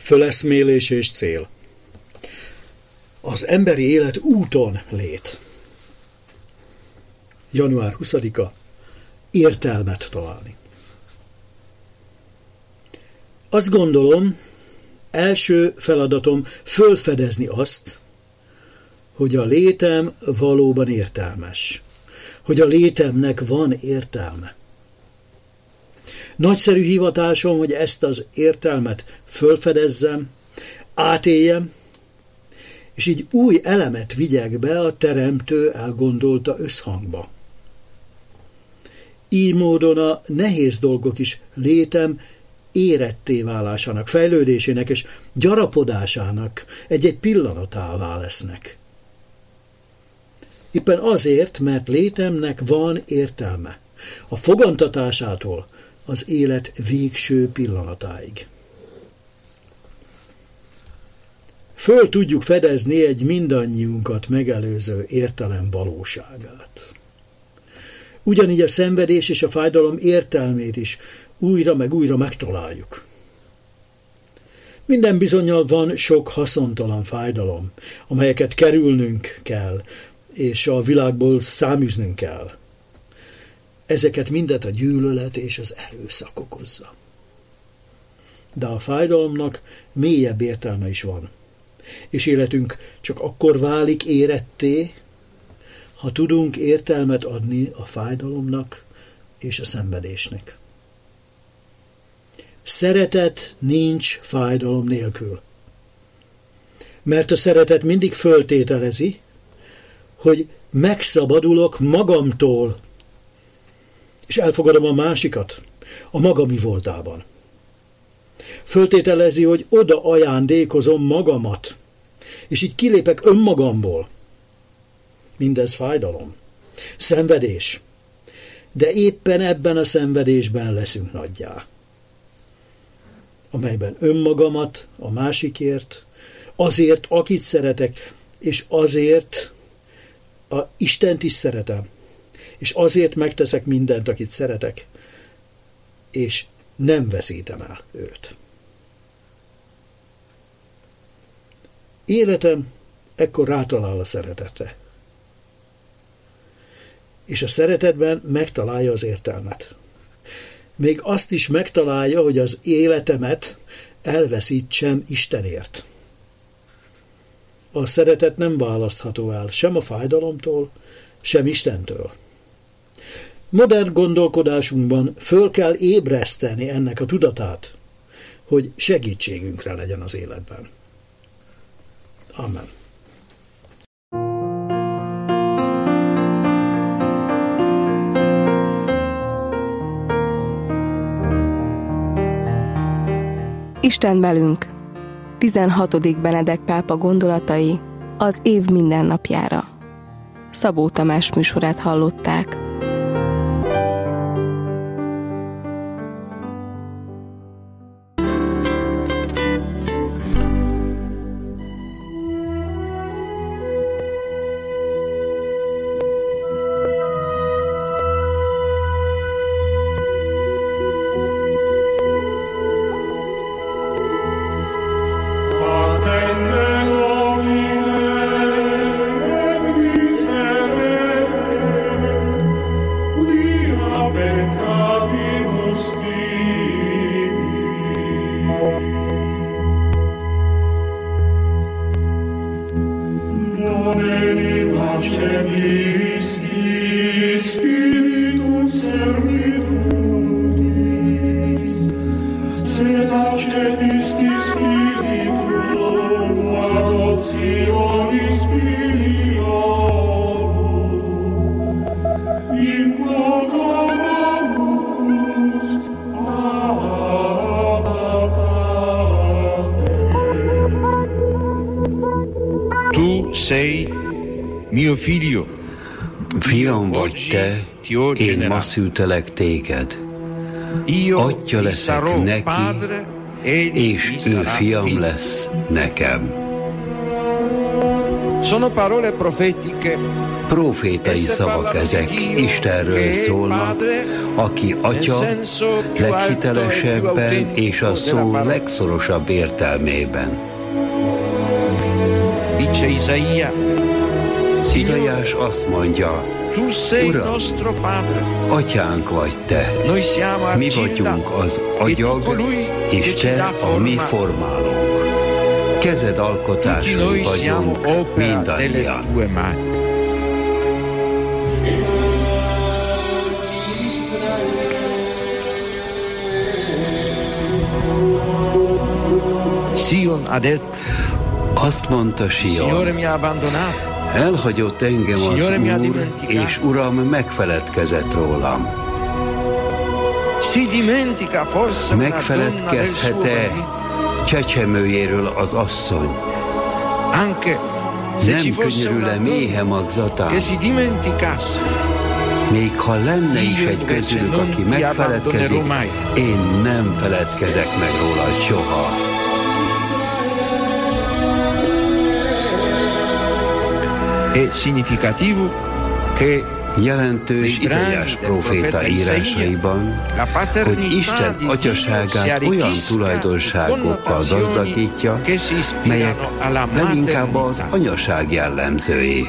föleszmélés és cél. Az emberi élet úton lét. Január 20-a. Értelmet találni. Azt gondolom, első feladatom fölfedezni azt, hogy a létem valóban értelmes. Hogy a létemnek van értelme. Nagyszerű hivatásom, hogy ezt az értelmet fölfedezzem, átéljem, és így új elemet vigyek be a teremtő elgondolta összhangba. Így módon a nehéz dolgok is létem éretté válásának, fejlődésének és gyarapodásának egy-egy pillanatává lesznek. Éppen azért, mert létemnek van értelme. A fogantatásától az élet végső pillanatáig. Föl tudjuk fedezni egy mindannyiunkat megelőző értelem valóságát. Ugyanígy a szenvedés és a fájdalom értelmét is újra meg újra megtaláljuk. Minden bizonnyal van sok haszontalan fájdalom, amelyeket kerülnünk kell, és a világból száműznünk kell. Ezeket mindet a gyűlölet és az erőszak okozza. De a fájdalomnak mélyebb értelme is van, és életünk csak akkor válik éretté, ha tudunk értelmet adni a fájdalomnak és a szenvedésnek. Szeretet nincs fájdalom nélkül. Mert a szeretet mindig föltételezi, hogy megszabadulok magamtól, és elfogadom a másikat a maga mi voltában. Föltételezi, hogy oda ajándékozom magamat, és így kilépek önmagamból. Mindez fájdalom, szenvedés, de éppen ebben a szenvedésben leszünk nagyjá, amelyben önmagamat a másikért, azért, akit szeretek, és azért a Istent is szeretem, és azért megteszek mindent, akit szeretek, és nem veszítem el őt. Életem ekkor rátalál a szeretetre. És a szeretetben megtalálja az értelmet. Még azt is megtalálja, hogy az életemet elveszítsem Istenért. A szeretet nem választható el sem a fájdalomtól, sem Istentől. Modern gondolkodásunkban föl kell ébreszteni ennek a tudatát, hogy segítségünkre legyen az életben. Amen. Isten velünk. 16. Benedek pápa gondolatai az év mindennapjára. Szabó Tamás műsorát hallották. Fiam vagy te, én ma szültelek téged. Atya leszek neki, és ő fiam lesz nekem. Profétai szavak ezek, Istenről szólnak, aki Atya leghitelesebben és a szó legszorosabb értelmében. Izaiás azt mondja, Uram, Atyánk vagy Te, mi vagyunk az agyag, és Te a mi formálónk. Kezed alkotásai vagyunk mindannyian. Azt mondta Sion, elhagyott engem az Úr, és Uram megfeledkezett rólam. Megfeledkezhet-e csecsemőjéről az asszony? Nem könyörül-e méhe magzatán? Még ha lenne is egy közülük, aki megfeledkezik, én nem feledkezek meg róla soha. Jelentős Izaiás próféta írásaiban, hogy Isten atyaságát olyan tulajdonságokkal gazdagítja, melyek leginkább az anyaság jellemzői.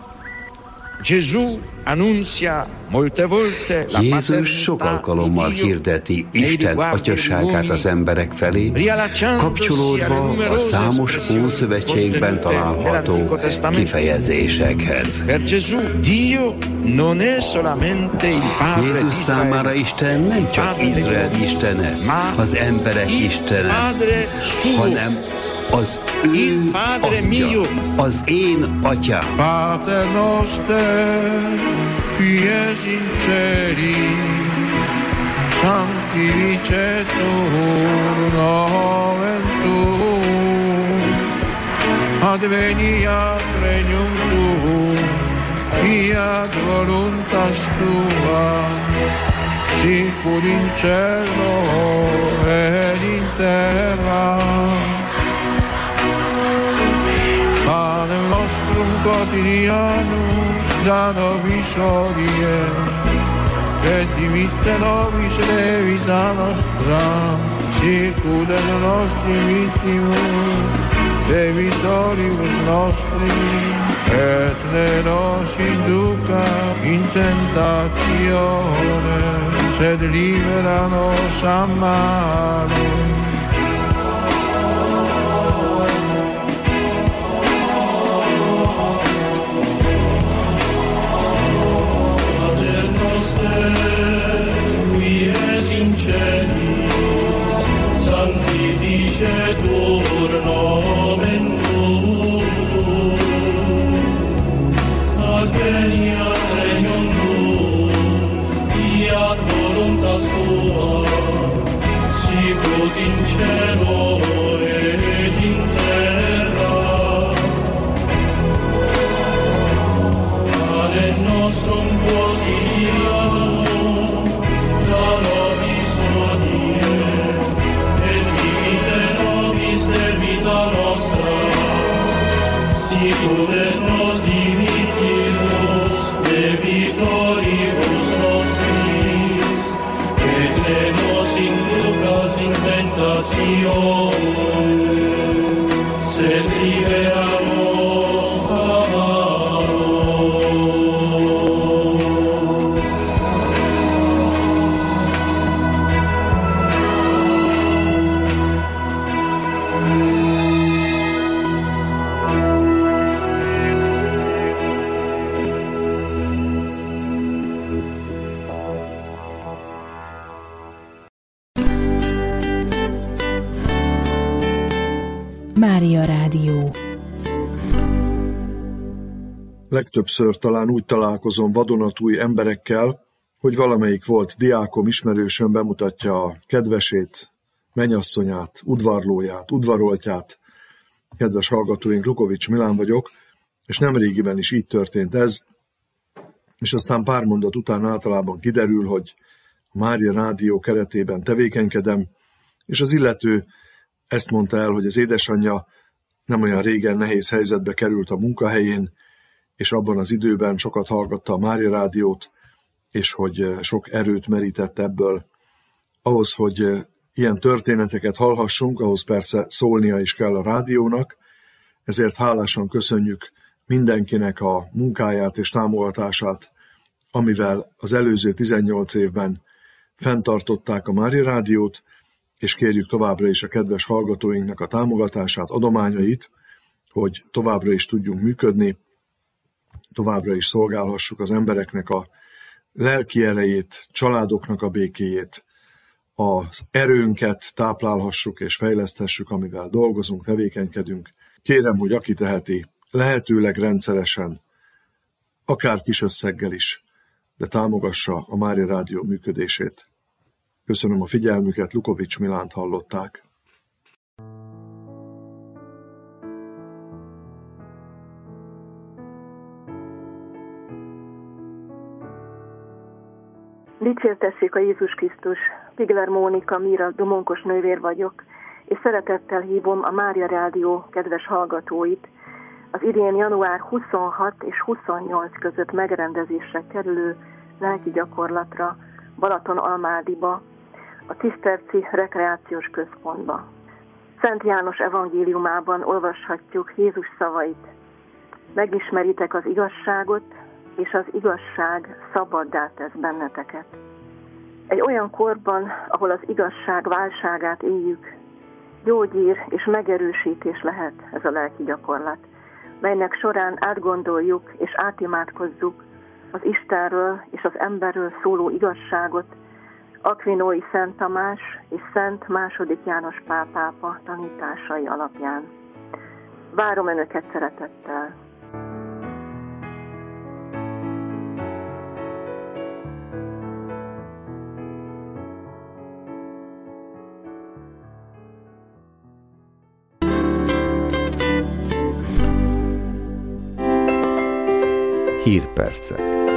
Jézus sok alkalommal hirdeti Isten atyaságát az emberek felé, kapcsolódva a számos Ószövetségben található kifejezésekhez. Jézus számára Isten nem csak Izrael istene, az emberek istene, hanem az ő Atya, az én Atyám. Pater noster, qui es in celi, sanctificetur nomen tuum, adveniat regnum tuum, fiat voluntas tua, sicur in cielo et in terra. Panem nostrum quotidianum da nobis hodie, et dimitte nobis levita nostra, sicut et nostri vittimus, debitoribus nostri, et ne nos induca in tentatione, sed libera nos a malo. Sanctificetur nomen tuum, adveniat regnum tuum, fiat voluntas tua, sicut in cielo et in terra. Panem nostrum quotidianum da nobis hodie, debita nostra, sicut et nos dimittimus debitoribus nostris, et ne nos inducas in tentatione, sed libera nos a malo. Mária Rádió. Legtöbbször talán úgy találkozom vadonatúj emberekkel, hogy valamelyik volt diákom, ismerősöm bemutatja a kedvesét, mennyasszonyát, udvarlóját, udvaroltját. Kedves hallgatóink, Lukovics Milán vagyok, és nemrégiben is így történt ez, és aztán pár mondat után általában kiderül, hogy a Mária Rádió keretében tevékenykedem, és az illető ezt mondta el, hogy az édesanyja nem olyan régen nehéz helyzetbe került a munkahelyén, és abban az időben sokat hallgatta a Mária Rádiót, és hogy sok erőt merített ebből. Ahhoz, hogy ilyen történeteket hallhassunk, ahhoz persze szólnia is kell a rádiónak, ezért hálásan köszönjük mindenkinek a munkáját és támogatását, amivel az előző 18 évben fenntartották a Mária Rádiót, és kérjük továbbra is a kedves hallgatóinknak a támogatását, adományait, hogy továbbra is tudjunk működni, továbbra is szolgálhassuk az embereknek a lelki erejét, családoknak a békéjét, az erőnket táplálhassuk és fejleszthessük, amivel dolgozunk, tevékenykedünk. Kérem, hogy aki teheti, lehetőleg rendszeresen, akár kis összeggel is, de támogassa a Mária Rádió működését. Köszönöm a figyelmüket, Lukovics Milánt hallották. Dicsértessék a Jézus Krisztus! Pigler Mónika, Míra Domonkos nővér vagyok, és szeretettel hívom a Mária Rádió kedves hallgatóit az idén január 26 és 28 között megrendezésre kerülő lelki gyakorlatra Balatonalmádiba, a Ciszterci Rekreációs Központba. Szent János evangéliumában olvashatjuk Jézus szavait. Megismeritek az igazságot, és az igazság szabaddá tesz benneteket. Egy olyan korban, ahol az igazság válságát éljük, gyógyír és megerősítés lehet ez a lelki gyakorlat, melynek során átgondoljuk és átimádkozzuk az Istenről és az emberről szóló igazságot Akvinói Szent Tamás és Szent II. János Pál pápa tanításai alapján. Várom Önöket szeretettel! Hírpercek.